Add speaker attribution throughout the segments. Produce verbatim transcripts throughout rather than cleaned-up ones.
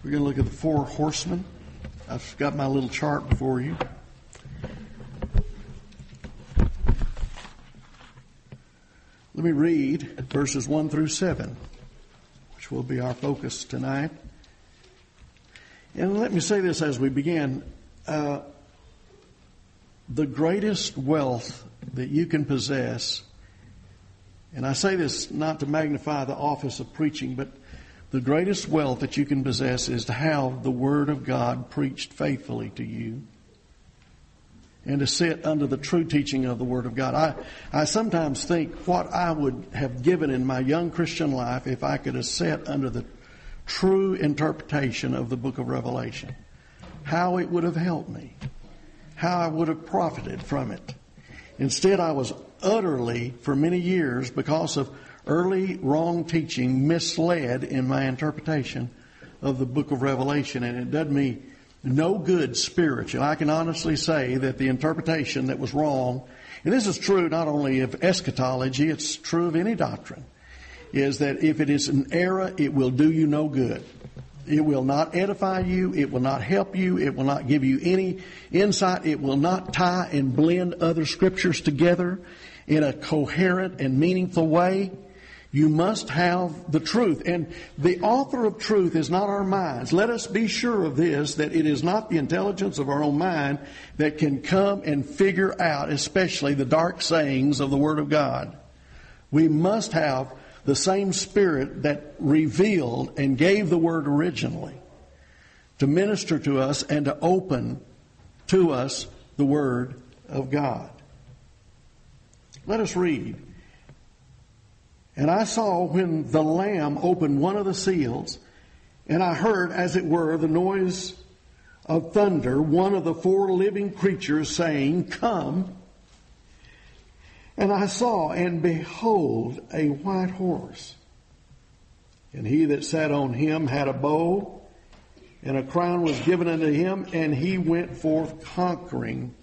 Speaker 1: We're going to look at the four horsemen. I've got my little chart before you. Let me read verses one through seven, which will be our focus tonight. And let me say this as we begin. Uh, the greatest wealth that you can possess, and I say this not to magnify the office of preaching, but the greatest wealth that you can possess is to have the Word of God preached faithfully to you and to sit under the true teaching of the Word of God. I, I sometimes think what I would have given in my young Christian life if I could have sat under the true interpretation of the book of Revelation. How it would have helped me. How I would have profited from it. Instead, I was utterly, for many years, because of early wrong teaching, misled in my interpretation of the book of Revelation. And it did me no good spiritually. I can honestly say that the interpretation that was wrong, and this is true not only of eschatology, it's true of any doctrine, is that if it is an error, it will do you no good. It will not edify you. It will not help you. It will not give you any insight. It will not tie and blend other scriptures together in a coherent and meaningful way. You must have the truth. And the author of truth is not our minds. Let us be sure of this, that it is not the intelligence of our own mind that can come and figure out, especially the dark sayings of the Word of God. We must have the same Spirit that revealed and gave the Word originally to minister to us and to open to us the Word of God. Let us read. And I saw when the Lamb opened one of the seals, and I heard, as it were, the noise of thunder, one of the four living creatures saying, "Come." And I saw, and behold, a white horse. And he that sat on him had a bow, and a crown was given unto him, and he went forth conquering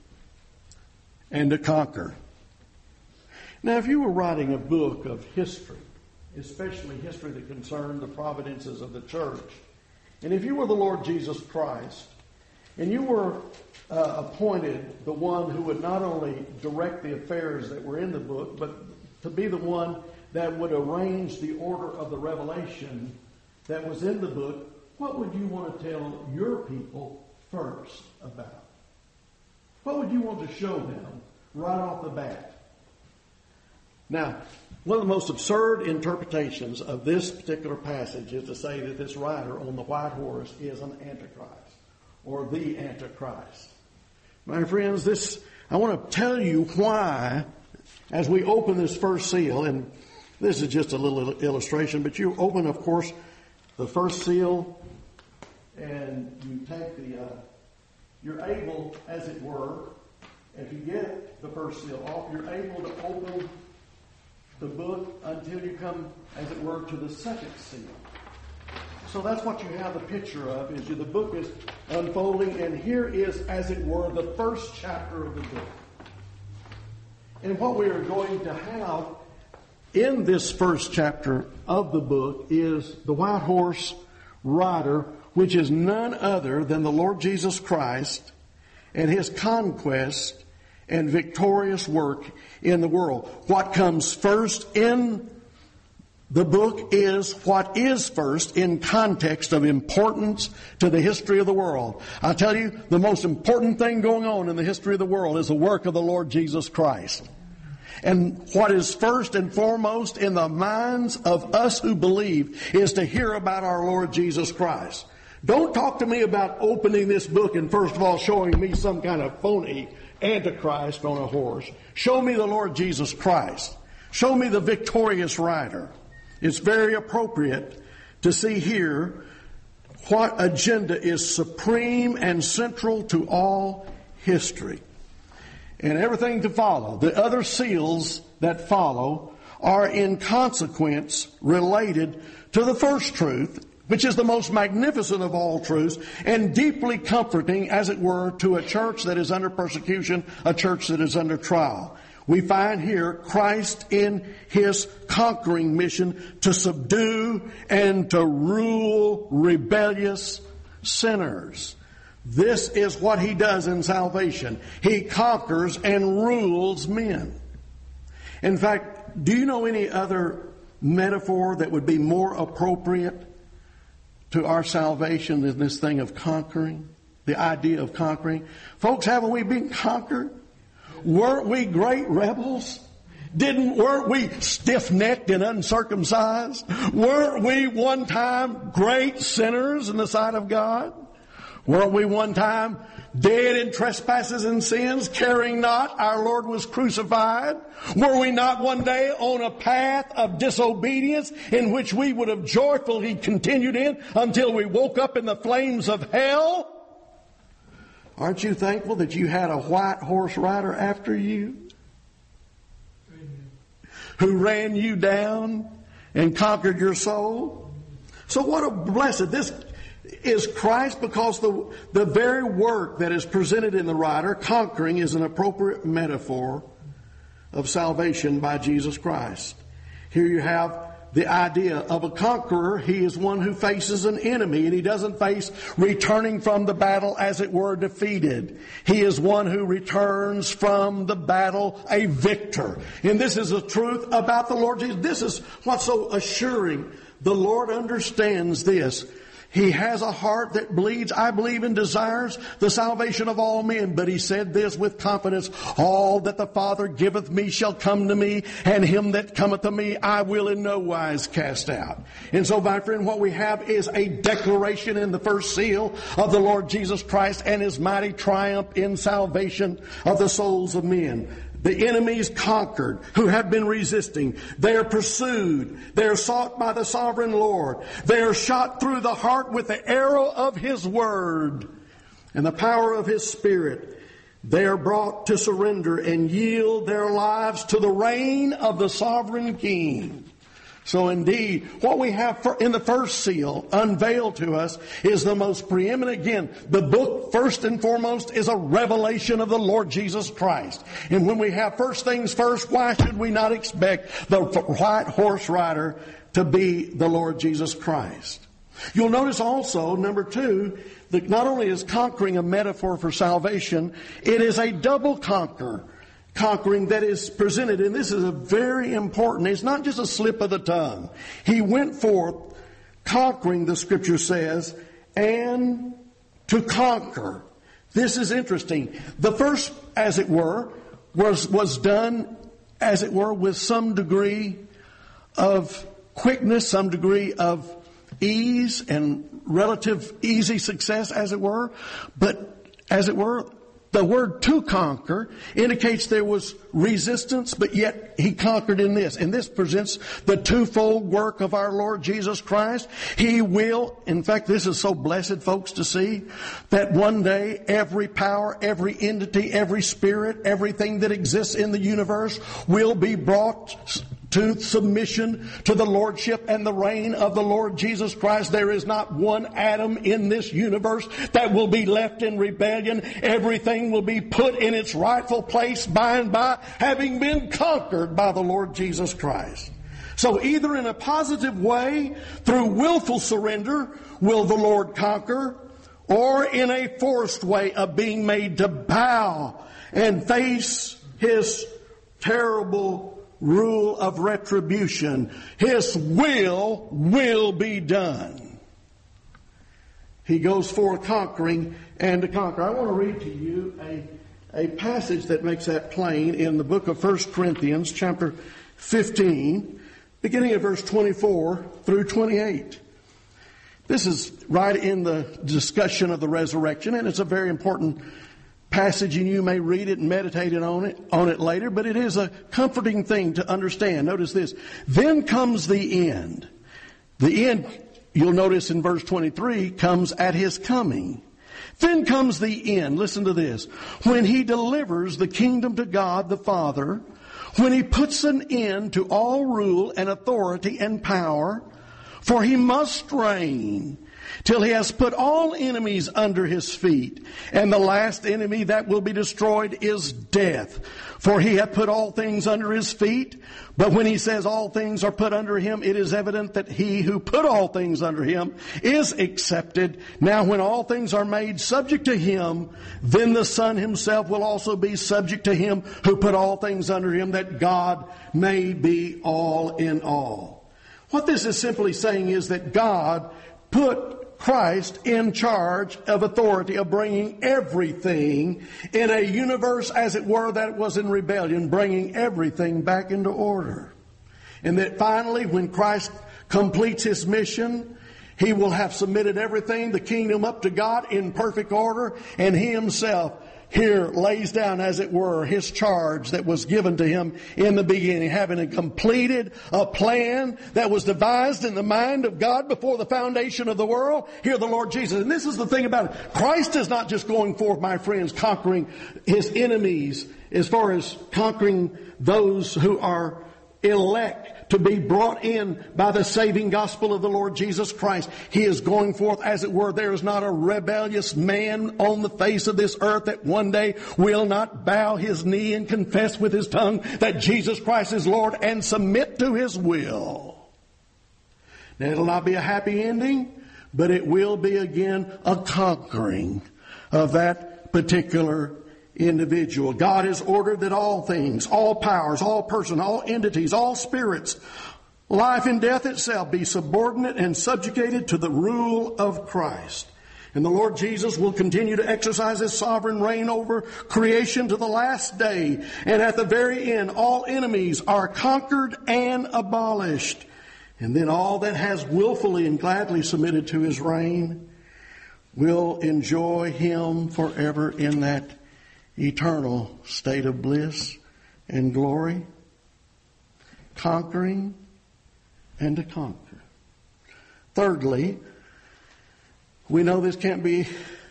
Speaker 1: and to conquer. Now, if you were writing a book of history, especially history that concerned the providences of the church, and if you were the Lord Jesus Christ, and you were uh, appointed the one who would not only direct the affairs that were in the book, but to be the one that would arrange the order of the revelation that was in the book, what would you want to tell your people first about? What would you want to show them right off the bat? Now, one of the most absurd interpretations of this particular passage is to say that this rider on the white horse is an Antichrist, or the Antichrist. My friends, this I want to tell you why, as we open this first seal, and this is just a little illustration, but you open, of course, the first seal, and you take the, uh, you're able, as it were, if you get the first seal off, you're able to open the book until you come, as it were, to the second seal. So that's what you have the picture of, is the book is unfolding, and here is, as it were, the first chapter of the book. And what we are going to have in this first chapter of the book is the white horse rider, which is none other than the Lord Jesus Christ and His conquest and victorious work in the world. What comes first in the book is what is first in context of importance to the history of the world. I tell you, the most important thing going on in the history of the world is the work of the Lord Jesus Christ. And what is first and foremost in the minds of us who believe is to hear about our Lord Jesus Christ. Don't talk to me about opening this book and first of all showing me some kind of phony Antichrist on a horse. Show me the Lord Jesus Christ. Show me the victorious rider. It's very appropriate to see here what agenda is supreme and central to all history. And everything to follow, the other seals that follow, are in consequence related to the first truth, which is the most magnificent of all truths and deeply comforting, as it were, to a church that is under persecution, a church that is under trial. we find here Christ in His conquering mission to subdue and to rule rebellious sinners. This is what He does in salvation. He conquers and rules men. In fact, do you know any other metaphor that would be more appropriate to our salvation than this thing of conquering? The idea of conquering. Folks, haven't we been conquered? Weren't we great rebels? Didn't, weren't we stiff-necked and uncircumcised? Weren't we one time great sinners in the sight of God? Weren't we one time dead in trespasses and sins, caring not our Lord was crucified? Were we not one day on a path of disobedience in which we would have joyfully continued in until we woke up in the flames of hell? Aren't you thankful that you had a white horse rider after you? Who ran you down and conquered your soul? So what a blessed, this is Christ, because the, the very work that is presented in the writer, conquering, is an appropriate metaphor of salvation by Jesus Christ. Here you have the idea of a conqueror. He is one who faces an enemy, and he doesn't face returning from the battle as it were defeated. He is one who returns from the battle a victor. And this is the truth about the Lord Jesus. This is what's so assuring. The Lord understands this. He has a heart that bleeds, I believe, and desires the salvation of all men. But He said this with confidence: all that the Father giveth me shall come to me, and him that cometh to me I will in no wise cast out. And so, my friend, what we have is a declaration in the first seal of the Lord Jesus Christ and His mighty triumph in salvation of the souls of men. The enemies conquered who have been resisting. They are pursued. They are sought by the sovereign Lord. They are shot through the heart with the arrow of His word and the power of His Spirit. They are brought to surrender and yield their lives to the reign of the sovereign King. So indeed, what we have in the first seal unveiled to us is the most preeminent. Again, the book, first and foremost, is a revelation of the Lord Jesus Christ. And when we have first things first, why should we not expect the white horse rider to be the Lord Jesus Christ? You'll notice also, number two, that not only is conquering a metaphor for salvation, it is a double conquer. Conquering that is presented, and this is a very important, it's not just a slip of the tongue. He went forth conquering, the Scripture says, and to conquer. This is interesting. The first, as it were, was, was done, as it were, with some degree of quickness, some degree of ease and relative easy success, as it were. But, as it were, the word to conquer indicates there was resistance, but yet He conquered in this. And this presents the twofold work of our Lord Jesus Christ. He will, in fact, this is so blessed, folks, to see that one day every power, every entity, every spirit, everything that exists in the universe will be brought to submission to the lordship and the reign of the Lord Jesus Christ. There is not one atom in this universe that will be left in rebellion. Everything will be put in its rightful place by and by, having been conquered by the Lord Jesus Christ. So either in a positive way, through willful surrender, will the Lord conquer, or in a forced way of being made to bow and face His terrible rule of retribution. His will will be done. He goes forth conquering and to conquer. I want to read to you a, a passage that makes that plain in the book of First Corinthians, chapter fifteen, beginning at verse twenty-four through twenty-eight. This is right in the discussion of the resurrection, and it's a very important passage, and you may read it and meditate on it on it later, but it is a comforting thing to understand. Notice this. Then comes the end. The end, you'll notice in verse twenty-three, comes at His coming. Then comes the end. Listen to this. When He delivers the kingdom to God the Father, when He puts an end to all rule and authority and power, For he must reign till he has put all enemies under his feet. And the last enemy that will be destroyed is death. For he hath put all things under his feet. But when he says all things are put under him, it is evident that he who put all things under him is accepted. Now when all things are made subject to him, then the Son himself will also be subject to him who put all things under him, that God may be all in all. What this is simply saying is that God put Christ in charge of authority, of bringing everything in a universe, as it were, that was in rebellion, bringing everything back into order. And that finally, when Christ completes his mission, he will have submitted everything, the kingdom, up to God in perfect order, and he himself here lays down, as it were, his charge that was given to him in the beginning, having completed a plan that was devised in the mind of God before the foundation of the world. Here the Lord Jesus. And this is the thing about it. Christ is not just going forth, my friends, conquering his enemies as far as conquering those who are elect to be brought in by the saving gospel of the Lord Jesus Christ. He is going forth, as it were. There is not a rebellious man on the face of this earth that one day will not bow his knee and confess with his tongue that Jesus Christ is Lord and submit to his will. Now, it'll not be a happy ending, but it will be again a conquering of that particular individual. God has ordered that all things, all powers, all persons, all entities, all spirits, life and death itself be subordinate and subjugated to the rule of Christ. And the Lord Jesus will continue to exercise his sovereign reign over creation to the last day. And at the very end, all enemies are conquered and abolished. And then all that has willfully and gladly submitted to his reign will enjoy him forever in that eternal state of bliss and glory, conquering and to conquer. Thirdly, we know this can't be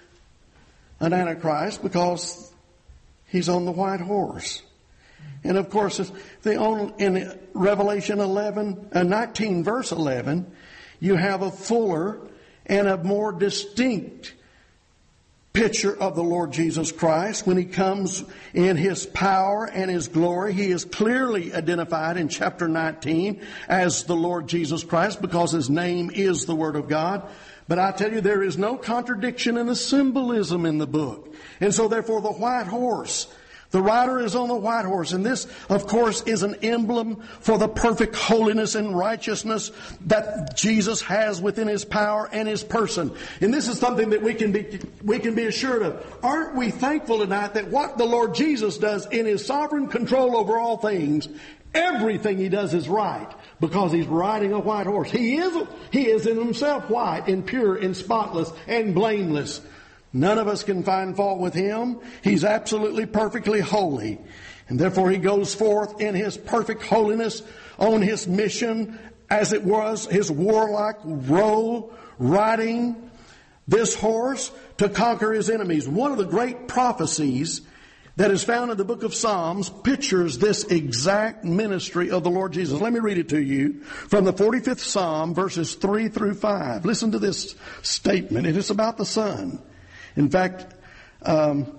Speaker 1: an Antichrist because he's on the white horse. And of course, the only, in Revelation eleven, uh, nineteen, verse eleven, you have a fuller and a more distinct picture of the Lord Jesus Christ. When he comes in his power and his glory, he is clearly identified in chapter nineteen as the Lord Jesus Christ because his name is the Word of God. But I tell you, there is no contradiction in the symbolism in the book. And so therefore the white horse, the rider is on the white horse. And this, of course, is an emblem for the perfect holiness and righteousness that Jesus has within his power and his person. And this is something that we can be, we can be assured of. Aren't we thankful tonight that what the Lord Jesus does in his sovereign control over all things, everything he does is right because he's riding a white horse. He is, he is in himself white and pure and spotless and blameless. None of us can find fault with him. He's absolutely perfectly holy. And therefore he goes forth in his perfect holiness on his mission, as it was his warlike role, riding this horse to conquer his enemies. One of the great prophecies that is found in the book of Psalms pictures this exact ministry of the Lord Jesus. Let me read it to you from the forty-fifth Psalm, verses three through five. Listen to this statement. It is about the Son. In fact, um,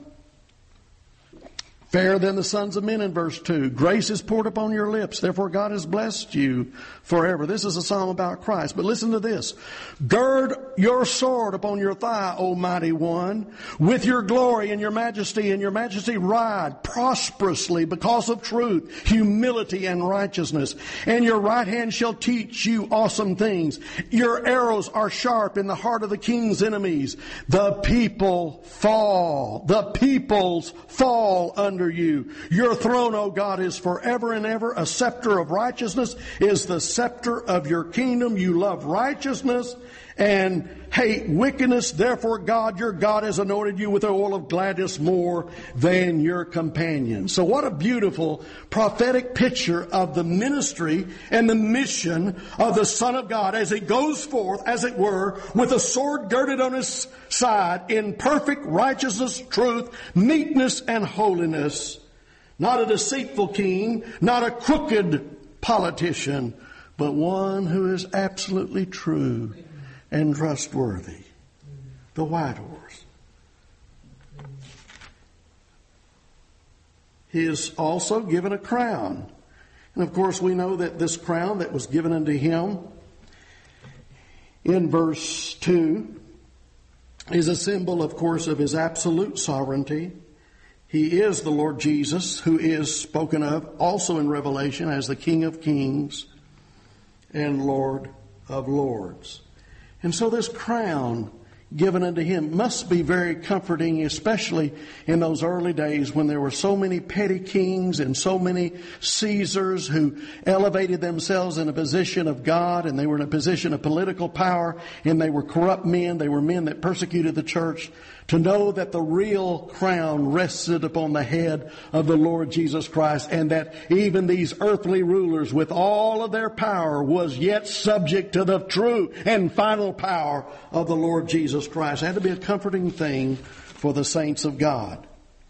Speaker 1: fairer than the sons of men in verse two. Grace is poured upon your lips. Therefore God has blessed you forever. This is a psalm about Christ. But listen to this. Gird your sword upon your thigh, O mighty one. With your glory and your majesty and your majesty ride prosperously because of truth, humility, and righteousness. And your right hand shall teach you awesome things. Your arrows are sharp in the heart of the king's enemies. The people fall. The peoples fall under you. Your throne, O God, is forever and ever. A scepter of righteousness is the scepter of your kingdom. You love righteousness and hate wickedness. Therefore, God, your God, has anointed you with the oil of gladness more than your companions. So what a beautiful prophetic picture of the ministry and the mission of the Son of God as he goes forth, as it were, with a sword girded on his side in perfect righteousness, truth, meekness, and holiness. Not a deceitful king, not a crooked politician, but one who is absolutely true and trustworthy. The white horse. He is also given a crown. And of course we know that this crown that was given unto him in verse two is a symbol, of course, of his absolute sovereignty. He is the Lord Jesus, who is spoken of also in Revelation as the King of Kings and Lord of Lords. And so this crown given unto him must be very comforting, especially in those early days when there were so many petty kings and so many Caesars who elevated themselves in a position of God, and they were in a position of political power, and they were corrupt men. They were men that persecuted the church. To know that the real crown rested upon the head of the Lord Jesus Christ, and that even these earthly rulers with all of their power was yet subject to the true and final power of the Lord Jesus Christ. It had to be a comforting thing for the saints of God.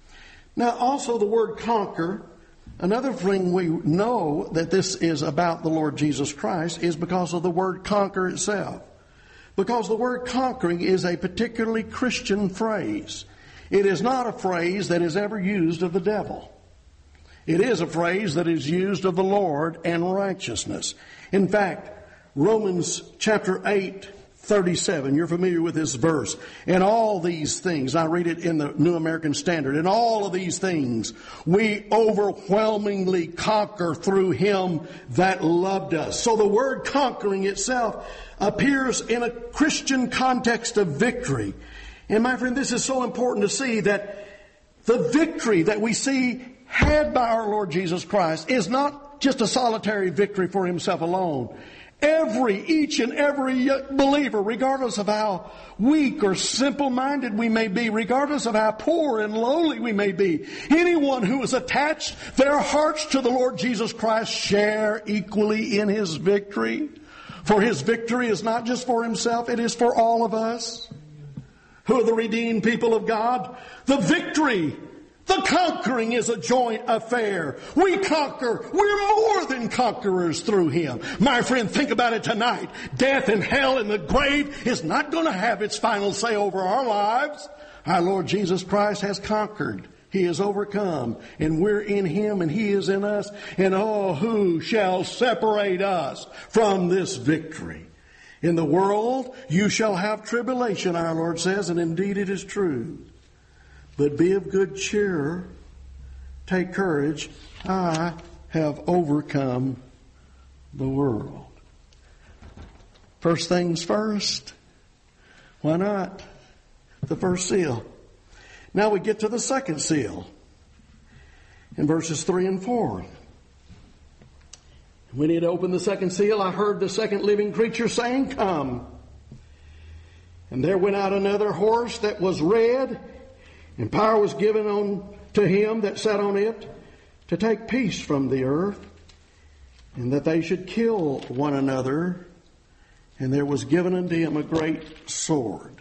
Speaker 1: Now also the word conquer, another thing we know that this is about the Lord Jesus Christ is because of the word conquer itself. Because the word conquering is a particularly Christian phrase. It is not a phrase that is ever used of the devil. It is a phrase that is used of the Lord and righteousness. In fact, Romans chapter eight, thirty-seven, you're familiar with this verse. And all these things, I read it in the New American Standard, and all of these things we overwhelmingly conquer through him that loved us. So the word conquering itself appears in a Christian context of victory. And my friend, this is so important to see that the victory that we see had by our Lord Jesus Christ is not just a solitary victory for himself alone. Every, each and every believer, regardless of how weak or simple-minded we may be, regardless of how poor and lowly we may be, anyone who has attached their hearts to the Lord Jesus Christ share equally in his victory. For his victory is not just for himself, it is for all of us who are the redeemed people of God. The victory, the conquering is a joint affair. We conquer. We're more than conquerors through him. My friend, think about it tonight. Death and hell and the grave is not going to have its final say over our lives. Our Lord Jesus Christ has conquered. He has overcome, and we're in him and he is in us. And oh, who shall separate us from this victory? In the world you shall have tribulation, our Lord says, and indeed it is true. But be of good cheer. Take courage. I have overcome the world. First things first. Why not? The first seal. Now we get to the second seal in verses three and four. When he had opened the second seal, I heard the second living creature saying, Come. And there went out another horse that was red, and power was given on to him that sat on it to take peace from the earth, and that they should kill one another. And there was given unto him a great sword.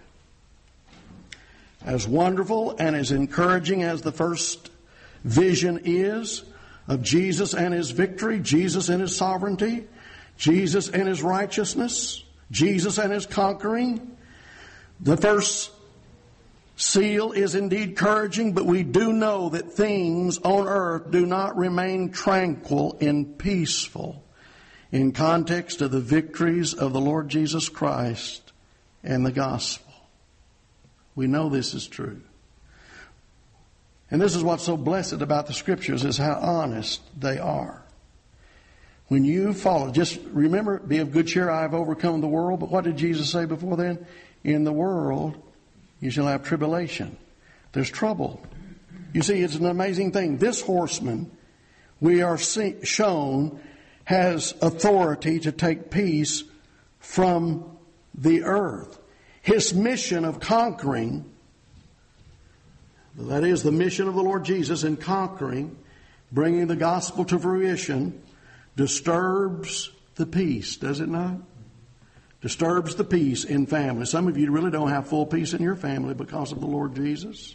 Speaker 1: As wonderful and as encouraging as the first vision is of Jesus and his victory, Jesus and his sovereignty, Jesus and his righteousness, Jesus and his conquering, the first seal is indeed encouraging, but we do know that things on earth do not remain tranquil and peaceful in context of the victories of the Lord Jesus Christ and the gospel. We know this is true. And this is what's so blessed about the Scriptures, is how honest they are. When you follow, just remember, be of good cheer, I have overcome the world. But what did Jesus say before then? In the world you shall have tribulation. There's trouble. You see, it's an amazing thing. This horseman, we are see, shown, has authority to take peace from the earth. His mission of conquering, that is the mission of the Lord Jesus in conquering, bringing the gospel to fruition, disturbs the peace, does it not? Disturbs the peace in family. Some of you really don't have full peace in your family because of the Lord Jesus.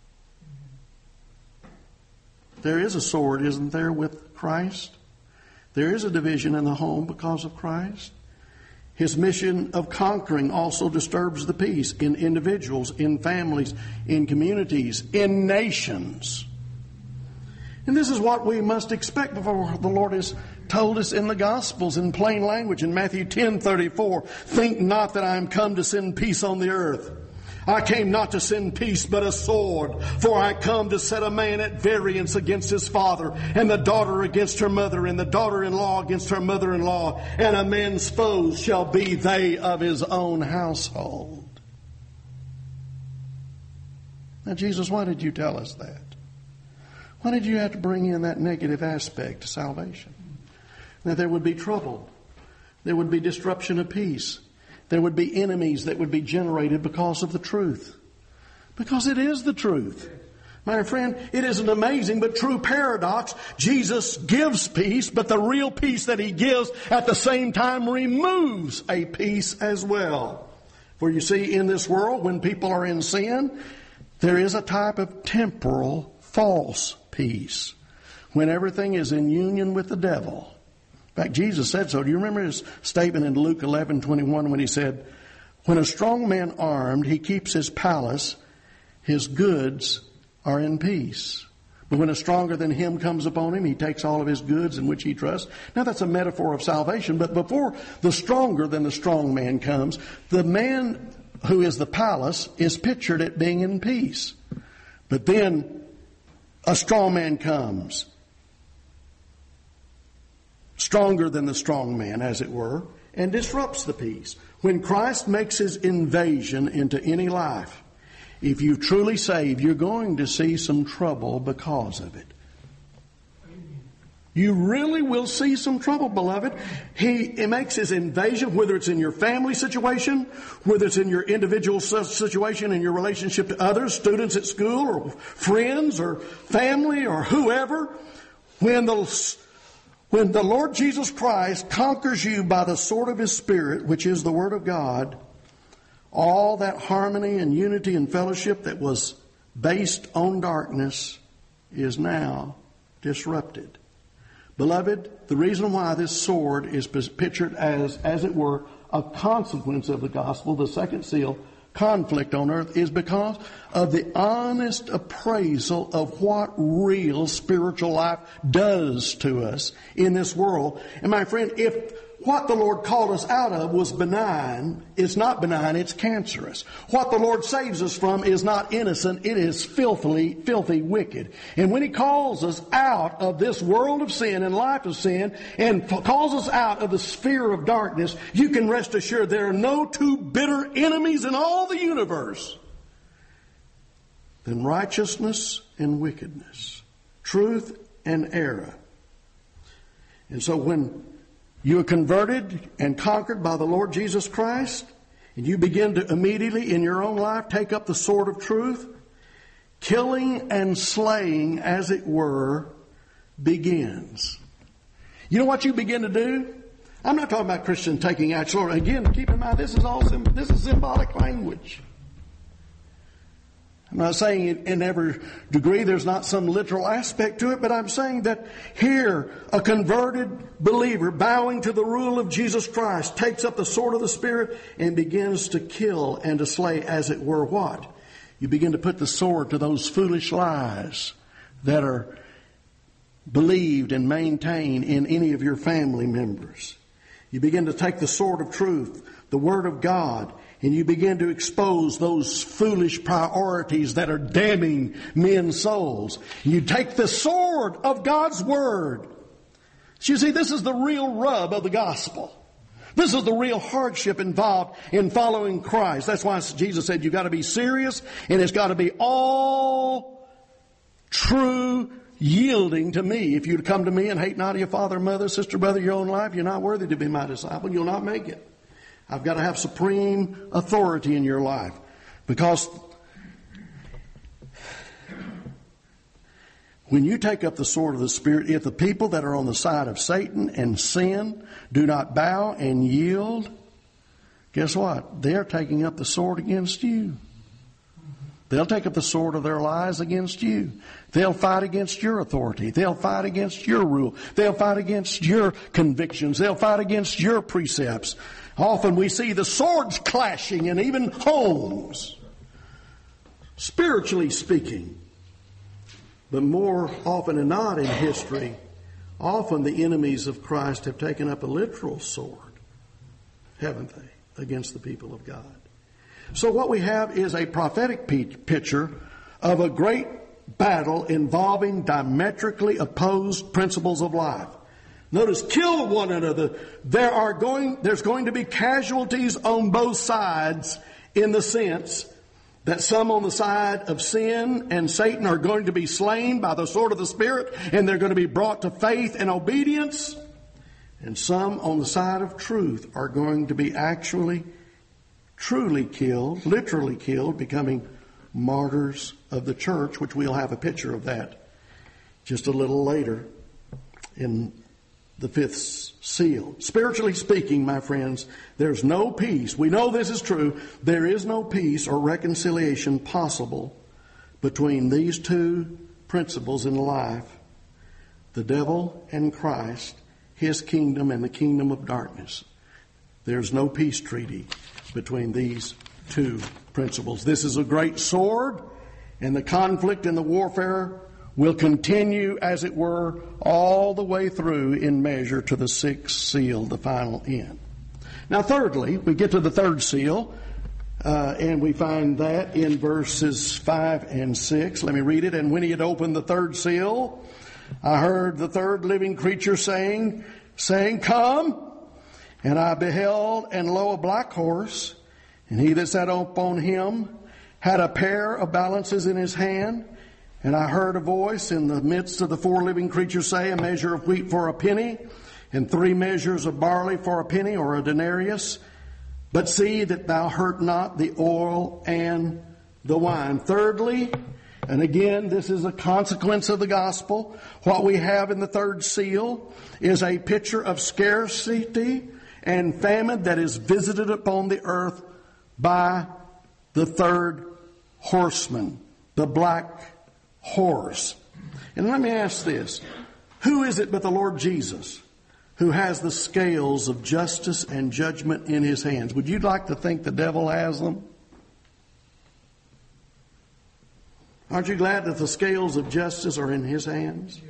Speaker 1: There is a sword, isn't there, with Christ? There is a division in the home because of Christ. His mission of conquering also disturbs the peace in individuals, in families, in communities, in nations. And this is what we must expect before the Lord has told us in the Gospels in plain language. In Matthew ten thirty-four, think not that I am come to send peace on the earth. I came not to send peace, but a sword. For I come to set a man at variance against his father, and the daughter against her mother, and the daughter-in-law against her mother-in-law. And a man's foes shall be they of his own household. Now, Jesus, why did you tell us that? Why did you have to bring in that negative aspect to salvation? That there would be trouble. There would be disruption of peace. There would be enemies that would be generated because of the truth. Because it is the truth. My friend, it is an amazing but true paradox. Jesus gives peace, but the real peace that He gives at the same time removes a peace as well. For you see, in this world, when people are in sin, there is a type of temporal false peace. When everything is in union with the devil. In fact, Jesus said so. Do you remember His statement in Luke eleven twenty-one when He said, when a strong man armed, he keeps his palace, his goods are in peace. But when a stronger than him comes upon him, he takes all of his goods in which he trusts. Now that's a metaphor of salvation, but before the stronger than the strong man comes, the man who is the palace is pictured at being in peace. But then a strong man comes, stronger than the strong man, as it were, and disrupts the peace. When Christ makes His invasion into any life, if you truly save, you're going to see some trouble because of it. You really will see some trouble, beloved. He, he makes His invasion, whether it's in your family situation, whether it's in your individual situation, in your relationship to others, students at school, or friends, or family, or whoever. When the When the Lord Jesus Christ conquers you by the sword of His Spirit, which is the Word of God, all that harmony and unity and fellowship that was based on darkness is now disrupted. Beloved, the reason why this sword is pictured as, as it were, a consequence of the gospel, the second seal, conflict on earth, is because of the honest appraisal of what real spiritual life does to us in this world. And my friend, if what the Lord called us out of was benign, it's not benign, it's cancerous. What the Lord saves us from is not innocent, it is filthily, filthy wicked. And when He calls us out of this world of sin and life of sin, and calls us out of the sphere of darkness, you can rest assured there are no two bitter enemies in all the universe than righteousness and wickedness, truth and error. And so when you are converted and conquered by the Lord Jesus Christ, and you begin to immediately in your own life take up the sword of truth, killing and slaying, as it were, begins. You know what you begin to do? I'm not talking about Christian taking out sword. Again, keep in mind, this is all this is symbolic language. I'm not saying in, in every degree there's not some literal aspect to it, but I'm saying that here a converted believer bowing to the rule of Jesus Christ takes up the sword of the Spirit and begins to kill and to slay, as it were, what? You begin to put the sword to those foolish lies that are believed and maintained in any of your family members. You begin to take the sword of truth, the Word of God, and you begin to expose those foolish priorities that are damning men's souls. You take the sword of God's Word. So you see, this is the real rub of the gospel. This is the real hardship involved in following Christ. That's why Jesus said you've got to be serious, and it's got to be all true yielding to me. If you come to me and hate not your father, mother, sister, brother, your own life, you're not worthy to be my disciple. You'll not make it. I've got to have supreme authority in your life. Because when you take up the sword of the Spirit, if the people that are on the side of Satan and sin do not bow and yield, guess what? They're taking up the sword against you. They'll take up the sword of their lies against you. They'll fight against your authority. They'll fight against your rule. They'll fight against your convictions. They'll fight against your precepts. Often we see the swords clashing in even homes, spiritually speaking. But more often than not in history, often the enemies of Christ have taken up a literal sword, haven't they, against the people of God. So what we have is a prophetic picture of a great battle involving diametrically opposed principles of life. Notice, kill one another. There are going, there's going to be casualties on both sides, in the sense that some on the side of sin and Satan are going to be slain by the sword of the Spirit, and they're going to be brought to faith and obedience. And some on the side of truth are going to be actually truly killed, literally killed, becoming martyrs of the church, which we'll have a picture of that just a little later in the fifth seal. Spiritually speaking, my friends, there's no peace. We know this is true. There is no peace or reconciliation possible between these two principles in life: the devil and Christ, his kingdom and the kingdom of darkness. There's no peace treaty between these two principles. This is a great sword, and the conflict and the warfare will continue, as it were, all the way through in measure to the sixth seal, the final end. Now, thirdly, we get to the third seal, uh, and we find that in verses five and six. Let me read it. And when he had opened the third seal, I heard the third living creature saying, saying, Come! And I beheld, and lo, a black horse, and he that sat upon him had a pair of balances in his hand. And I heard a voice in the midst of the four living creatures say, A measure of wheat for a penny, and three measures of barley for a penny, or a denarius. But see that thou hurt not the oil and the wine. Thirdly, and again, this is a consequence of the gospel, what we have in the third seal is a picture of scarcity and famine that is visited upon the earth by the third horseman, the black horse. And let me ask this. Who is it but the Lord Jesus who has the scales of justice and judgment in his hands? Would you like to think the devil has them? Aren't you glad that the scales of justice are in his hands?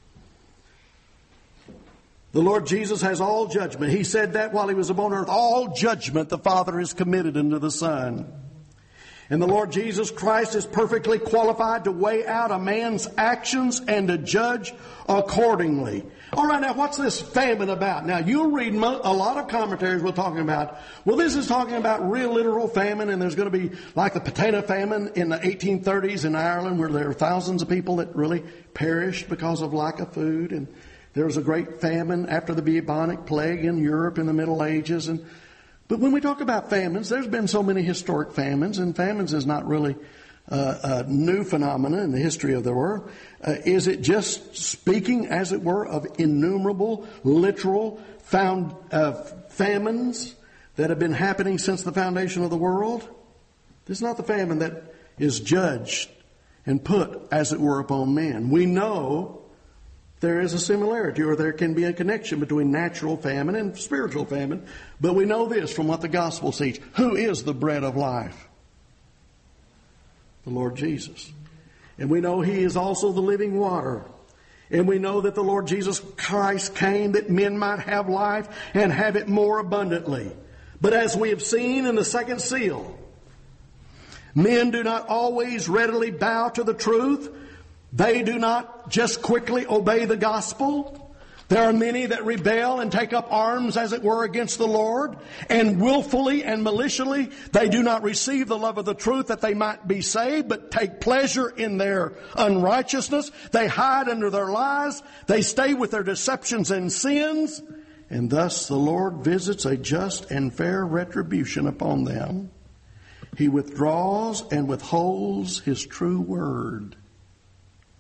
Speaker 1: The Lord Jesus has all judgment. He said that while he was upon earth. All judgment the Father has committed unto the Son. And the Lord Jesus Christ is perfectly qualified to weigh out a man's actions and to judge accordingly. All right, now what's this famine about? Now you'll read mo- a lot of commentaries we're talking about. Well, this is talking about real literal famine, and there's going to be like the potato famine in the eighteen thirties in Ireland, where there were thousands of people that really perished because of lack of food. And there was a great famine after the bubonic plague in Europe in the Middle Ages. And But when we talk about famines, there's been so many historic famines, and famines is not really uh, a new phenomenon in the history of the world. Uh, is it just speaking, as it were, of innumerable, literal found uh, famines that have been happening since the foundation of the world? This is not the famine that is judged and put, as it were, upon man. We know there is a similarity, or there can be a connection between natural famine and spiritual famine. But we know this from what the gospel teaches. Who is the bread of life? The Lord Jesus. And we know he is also the living water. And we know that the Lord Jesus Christ came that men might have life and have it more abundantly. But as we have seen in the second seal, men do not always readily bow to the truth. They do not just quickly obey the gospel. There are many that rebel and take up arms, as it were, against the Lord. And willfully and maliciously, they do not receive the love of the truth that they might be saved, but take pleasure in their unrighteousness. They hide under their lies. They stay with their deceptions and sins. And thus the Lord visits a just and fair retribution upon them. He withdraws and withholds his true word.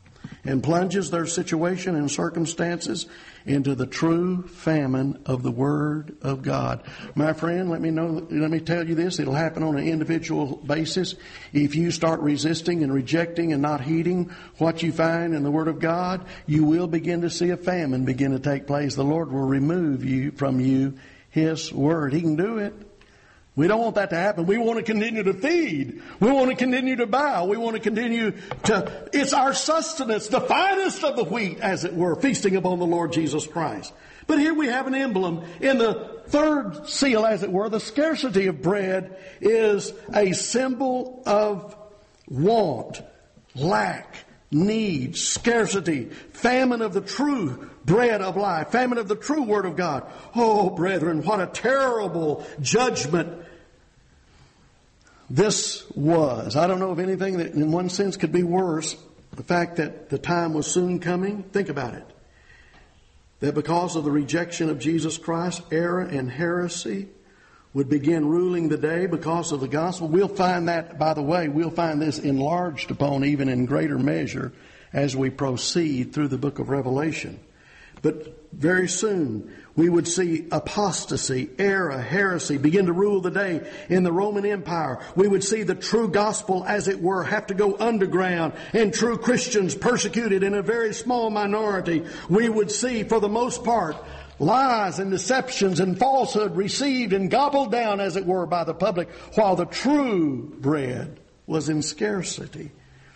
Speaker 1: and plunges their situation and circumstances into the true famine of the Word of God. My friend, let me know, let me tell you this, it'll happen on an individual basis. If you start resisting and rejecting and not heeding what you find in the Word of God, you will begin to see a famine begin to take place. The Lord will remove you from you His Word. He can do it. We don't want that to happen. We want to continue to feed. We want to continue to bow. We want to continue to, it's our sustenance, the finest of the wheat, as it were, feasting upon the Lord Jesus Christ. But here we have an emblem. In the third seal, as it were, the scarcity of bread is a symbol of want, lack, need, scarcity, famine of the true bread of life, famine of the true Word of God. Oh, brethren, what a terrible judgment this was. I don't know of anything that in one sense could be worse. The fact that the time was soon coming. Think about it. That because of the rejection of Jesus Christ, error and heresy would begin ruling the day because of the gospel. We'll find that, by the way, we'll find this enlarged upon even in greater measure as we proceed through the book of Revelation. But very soon we would see apostasy, error, heresy begin to rule the day in the Roman Empire. We would see the true gospel, as it were, have to go underground, and true Christians persecuted in a very small minority. We would see, for the most part, lies and deceptions and falsehood received and gobbled down, as it were, by the public, while the true bread was in scarcity.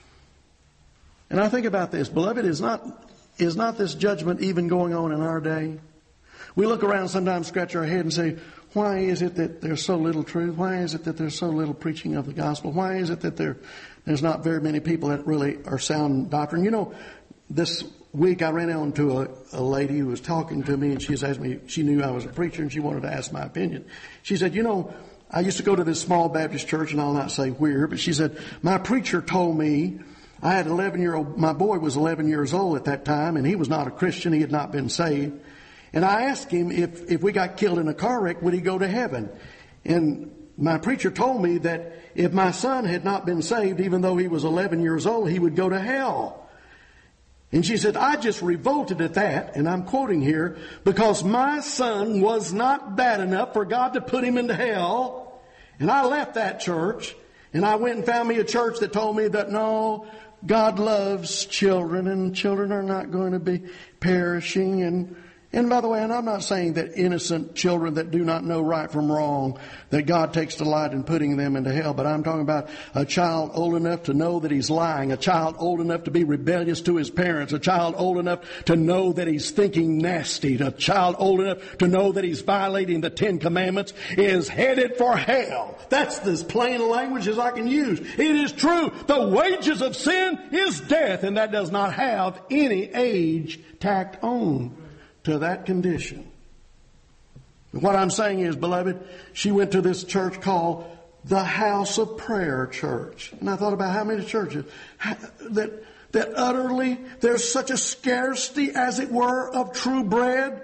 Speaker 1: And I think about this, beloved, is not Is not this judgment even going on in our day? We look around sometimes, scratch our head and say, why is it that there's so little truth? Why is it that there's so little preaching of the gospel? Why is it that there, there's not very many people that really are sound doctrine? You know, this week I ran into a, a lady who was talking to me, and she was asked me, she knew I was a preacher and she wanted to ask my opinion. She said, you know, I used to go to this small Baptist church, and I'll not say where, but she said, my preacher told me, I had eleven year old, my boy was eleven years old at that time, and he was not a Christian. He had not been saved. And I asked him if, if we got killed in a car wreck, would he go to heaven? And my preacher told me that if my son had not been saved, even though he was eleven years old, he would go to hell. And she said, I just revolted at that, and I'm quoting here, because my son was not bad enough for God to put him into hell. And I left that church, and I went and found me a church that told me that no, God loves children, and children are not going to be perishing. And and by the way, and I'm not saying that innocent children that do not know right from wrong, that God takes delight in putting them into hell. But I'm talking about a child old enough to know that he's lying, a child old enough to be rebellious to his parents, a child old enough to know that he's thinking nasty, a child old enough to know that he's violating the Ten Commandments is headed for hell. That's as plain a language as I can use. It is true. The wages of sin is death, and that does not have any age tacked on to that condition. What I'm saying is, beloved, she went to this church called the House of Prayer Church. And I thought about how many churches that, that utterly, there's such a scarcity, as it were, of true bread.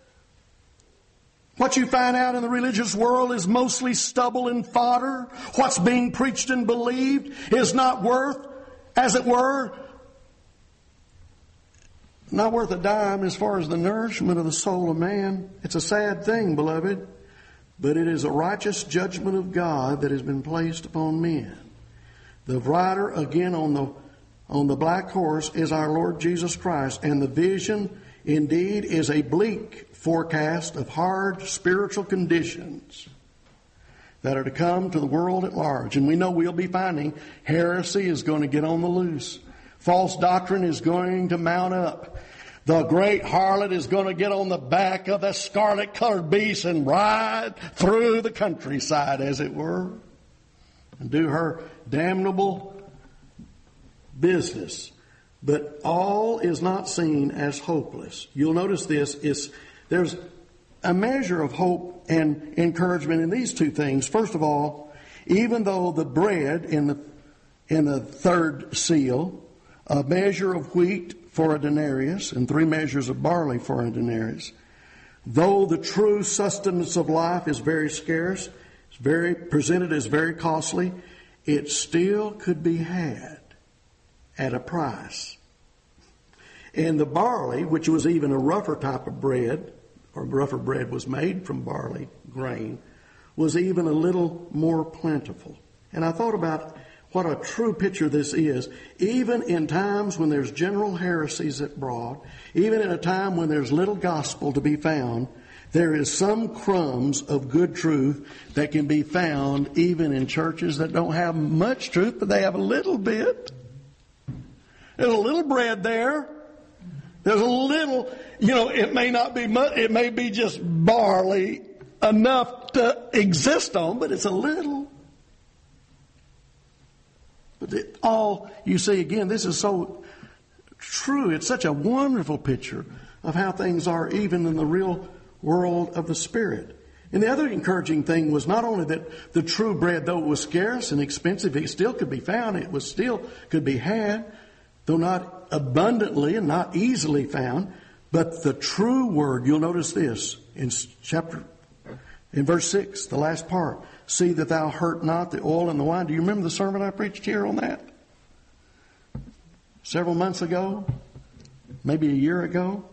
Speaker 1: What you find out in the religious world is mostly stubble and fodder. What's being preached and believed is not worth, as it were, not worth a dime as far as the nourishment of the soul of man. It's a sad thing, beloved, but it is a righteous judgment of God that has been placed upon men. The rider, again, on the on the black horse is our Lord Jesus Christ, and the vision indeed is a bleak forecast of hard spiritual conditions that are to come to the world at large. And we know we'll be finding heresy is going to get on the loose. False doctrine is going to mount up. The great harlot is going to get on the back of the scarlet-colored beast and ride through the countryside, as it were, and do her damnable business. But all is not seen as hopeless. You'll notice this is there's a measure of hope and encouragement in these two things. First of all, even though the bread in the in the third seal, a measure of wheat for a denarius and three measures of barley for a denarius, though the true sustenance of life is very scarce, it's very presented as very costly, it still could be had at a price. And the barley, which was even a rougher type of bread, or rougher bread was made from barley grain, was even a little more plentiful. And I thought about what a true picture this is. Even in times when there's general heresies abroad, even in a time when there's little gospel to be found, there is some crumbs of good truth that can be found even in churches that don't have much truth, but they have a little bit. There's a little bread there. There's a little, you know, it may not be much, it may be just barley enough to exist on, but it's a little. But it all, you see, again, this is so true. It's such a wonderful picture of how things are even in the real world of the Spirit. And the other encouraging thing was not only that the true bread, though it was scarce and expensive, it still could be found. It was still could be had, though not abundantly and not easily found. But the true word, you'll notice this in chapter, in verse six, the last part. See that thou hurt not the oil and the wine. Do you remember the sermon I preached here on that? Several months ago? Maybe a year ago?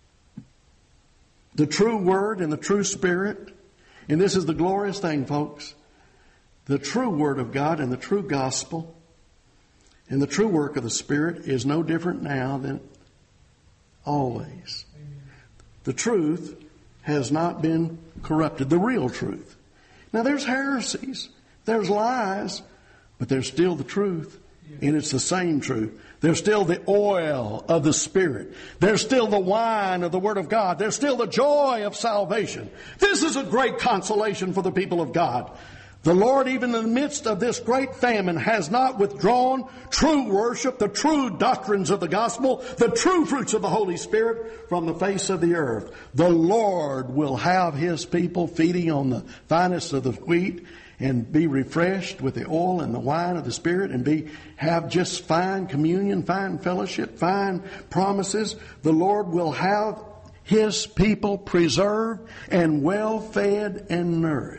Speaker 1: The true word and the true spirit. And this is the glorious thing, folks. The true word of God and the true gospel and the true work of the Spirit is no different now than always. Amen. The truth has not been corrupted. The real truth. Now there's heresies. There's lies. But there's still the truth. And it's the same truth. There's still the oil of the Spirit. There's still the wine of the Word of God. There's still the joy of salvation. This is a great consolation for the people of God. The Lord, even in the midst of this great famine, has not withdrawn true worship, the true doctrines of the gospel, the true fruits of the Holy Spirit from the face of the earth. The Lord will have His people feeding on the finest of the wheat and be refreshed with the oil and the wine of the Spirit and be have just fine communion, fine fellowship, fine promises. The Lord will have His people preserved and well fed and nourished.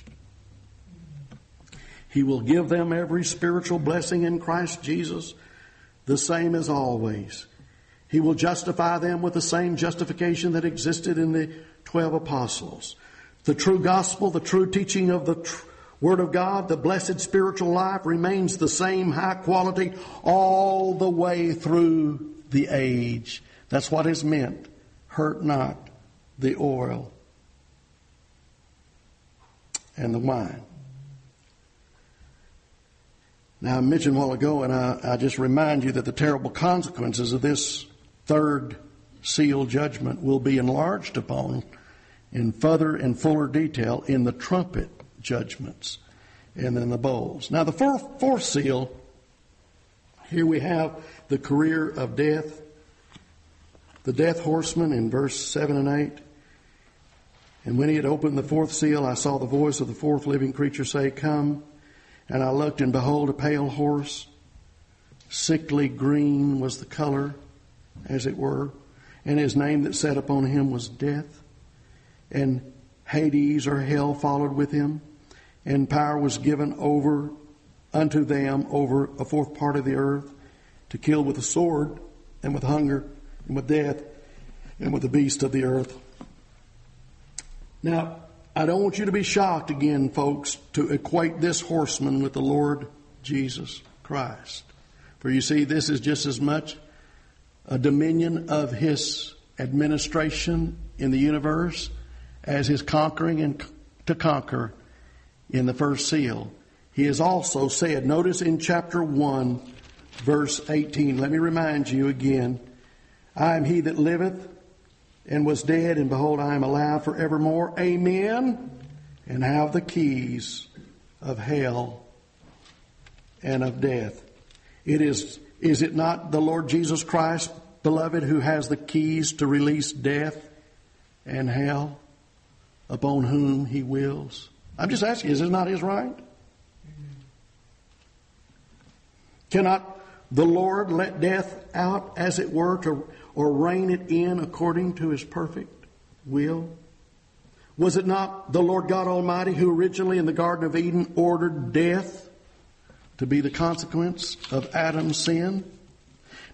Speaker 1: He will give them every spiritual blessing in Christ Jesus, the same as always. He will justify them with the same justification that existed in the twelve apostles. The true gospel, the true teaching of the tr- Word of God, the blessed spiritual life remains the same high quality all the way through the age. That's what is meant. Hurt not the oil and the wine. Now, I mentioned a while ago, and I, I just remind you that the terrible consequences of this third seal judgment will be enlarged upon in further and fuller detail in the trumpet judgments and in the bowls. Now, the fourth, fourth seal, here we have the career of death, the death horseman in verse seven and eight. And when he had opened the fourth seal, I saw the voice of the fourth living creature say, Come. And I looked, and behold, a pale horse, sickly green was the color, as it were, and his name that sat upon him was Death. And Hades, or hell, followed with him, and power was given over unto them over a fourth part of the earth, to kill with the sword, and with hunger, and with death, and with the beast of the earth. Now, I don't want you to be shocked again, folks, to equate this horseman with the Lord Jesus Christ. For you see, this is just as much a dominion of His administration in the universe as His conquering and to conquer in the first seal. He has also said, notice in chapter one, verse eighteen, let me remind you again, I am He that liveth and was dead, and behold, I am alive forevermore. Amen. And have the keys of hell and of death. It is, is it not the Lord Jesus Christ, beloved, who has the keys to release death and hell upon whom He wills? I'm just asking, is it not His right? Cannot the Lord let death out, as it were, to or rein it in according to His perfect will? Was it not the Lord God Almighty who originally in the Garden of Eden ordered death to be the consequence of Adam's sin?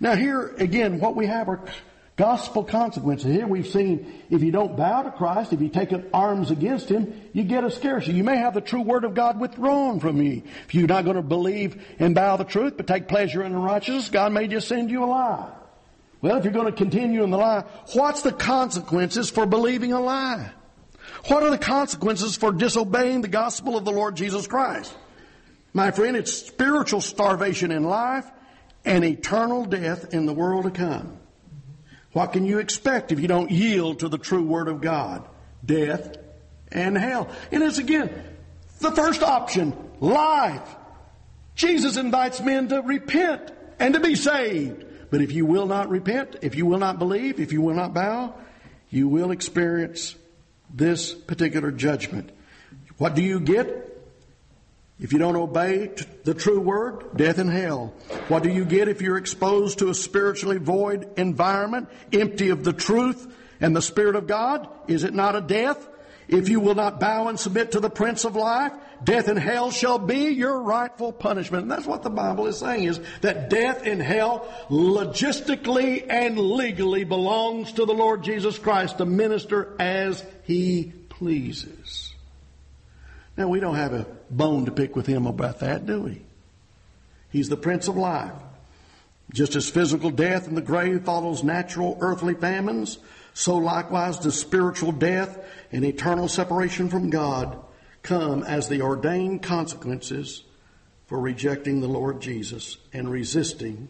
Speaker 1: Now here, again, what we have are gospel consequences. Here we've seen if you don't bow to Christ, if you take up arms against Him, you get a scarcity. You may have the true Word of God withdrawn from you. If you're not going to believe and bow the truth, but take pleasure in unrighteousness, God may just send you a lie. Well, if you're going to continue in the lie, what's the consequences for believing a lie? What are the consequences for disobeying the gospel of the Lord Jesus Christ? My friend, it's spiritual starvation in life and eternal death in the world to come. What can you expect if you don't yield to the true Word of God? Death and hell. And it's again, the first option, life. Jesus invites men to repent and to be saved. But if you will not repent, if you will not believe, if you will not bow, you will experience this particular judgment. What do you get if you don't obey the true Word? Death and hell. What do you get if you're exposed to a spiritually void environment, empty of the truth and the Spirit of God? Is it not a death? If you will not bow and submit to the Prince of Life, death and hell shall be your rightful punishment. And that's what the Bible is saying, is that death and hell logistically and legally belongs to the Lord Jesus Christ to minister as He pleases. Now, we don't have a bone to pick with Him about that, do we? He's the Prince of Life. Just as physical death in the grave follows natural earthly famines, so likewise does spiritual death and eternal separation from God come as the ordained consequences for rejecting the Lord Jesus and resisting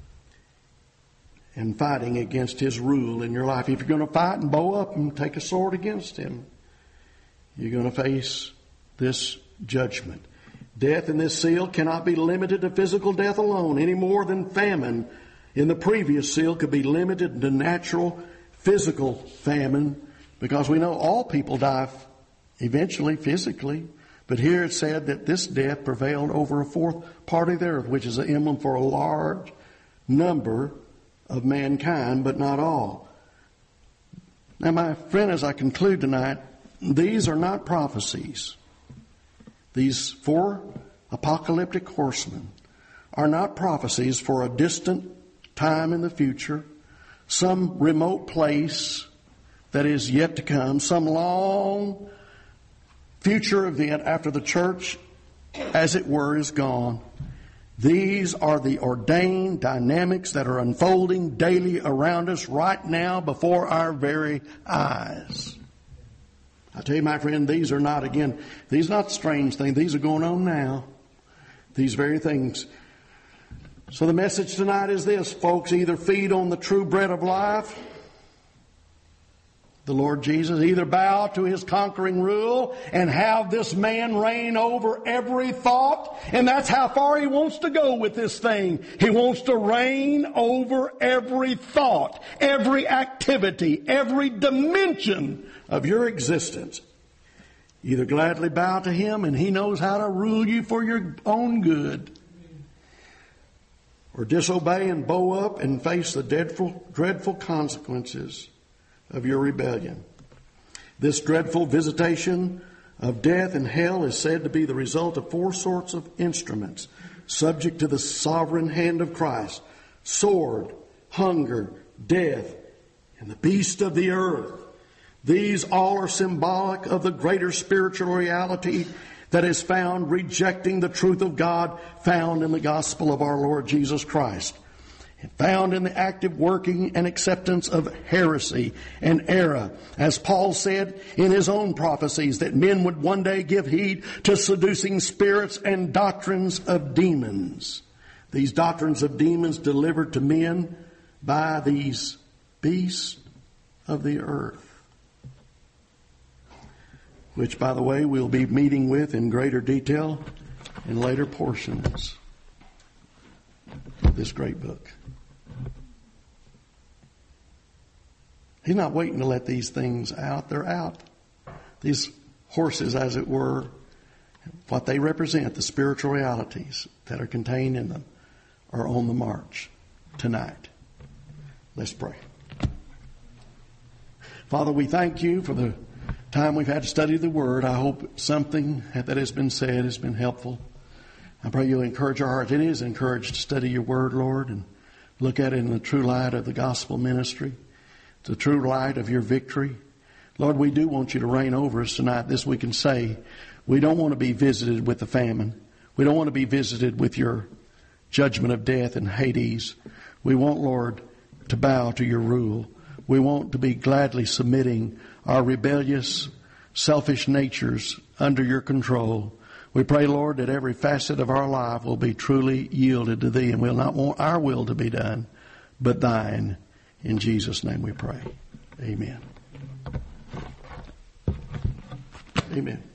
Speaker 1: and fighting against His rule in your life. If you're going to fight and bow up and take a sword against Him, you're going to face this judgment. Death in this seal cannot be limited to physical death alone, any more than famine in the previous seal could be limited to natural physical famine, because we know all people die eventually physically. But here it said that this death prevailed over a fourth part of the earth, which is an emblem for a large number of mankind, but not all. Now, my friend, as I conclude tonight, these are not prophecies. These four apocalyptic horsemen are not prophecies for a distant time in the future, some remote place that is yet to come, some long future event after the church, as it were, is gone. These are the ordained dynamics that are unfolding daily around us right now before our very eyes. I tell you, my friend, these are not, again, these are not strange things. These are going on now. These very things. So the message tonight is this, folks. Either feed on the true bread of life, the Lord Jesus, either bow to His conquering rule and have this man reign over every thought. And that's how far He wants to go with this thing. He wants to reign over every thought, every activity, every dimension of your existence. Either gladly bow to Him and He knows how to rule you for your own good, or disobey and bow up and face the dreadful, dreadful consequences of your rebellion. This dreadful visitation of death and hell is said to be the result of four sorts of instruments subject to the sovereign hand of Christ: sword, hunger, death, and the beast of the earth. These all are symbolic of the greater spiritual reality that is found rejecting the truth of God found in the gospel of our Lord Jesus Christ, and found in the active working and acceptance of heresy and error. As Paul said in his own prophecies, that men would one day give heed to seducing spirits and doctrines of demons. These doctrines of demons delivered to men by these beasts of the earth, which, by the way, we'll be meeting with in greater detail in later portions of this great book. He's not waiting to let these things out. They're out. These horses, as it were, what they represent, the spiritual realities that are contained in them, are on the march tonight. Let's pray. Father, we thank You for the time we've had to study the Word. I hope something that has been said has been helpful. I pray You'll encourage our hearts. It is encouraged to study Your Word, Lord, and look at it in the true light of the gospel ministry, the true light of your victory. Lord, we do want you to reign over us tonight. This we can say. We don't want to be visited with the famine. We don't want to be visited with your judgment of death in Hades. We want, Lord, to bow to your rule. We want to be gladly submitting our rebellious, selfish natures under your control. We pray, Lord, that every facet of our life will be truly yielded to Thee, and we'll not want our will to be done, but Thine. In Jesus' name we pray. Amen. Amen.